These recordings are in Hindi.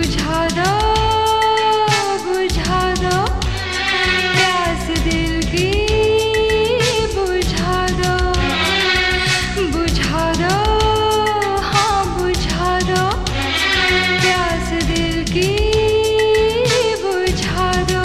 बुझा दो प्यास दिल की, बुझा दो, हाँ बुझा दो प्यास दिल की, बुझा दो।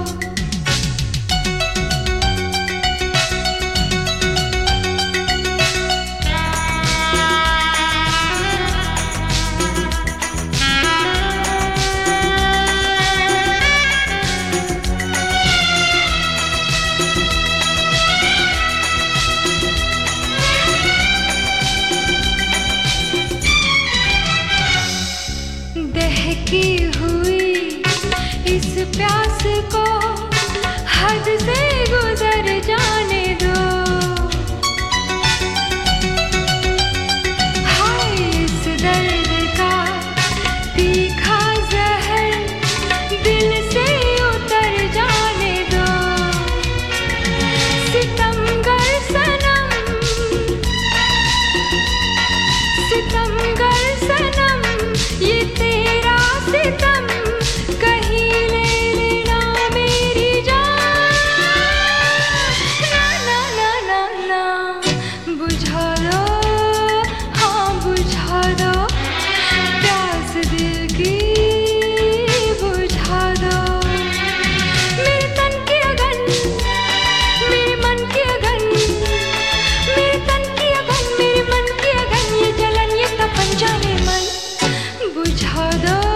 दहकी हुई इस प्यास को हद से गुजर जाने दो। हाय इस दर्द का तीखा जहर दिल से उतर जाने दो। सितमगर सनम, सितमगर सनम, ये तेरा सितम कहीं ले लेना मेरी जान। ना ना ना ना ना, बुझा दो, हाँ बुझा दो प्यास दिल की, बुझा दो। मेरे तन की अगन, मेरे मन की अगन, मेरे तन की अगन, मेरे मन की अगन, ये जलन ये तपन जाने मन, बुझा दो।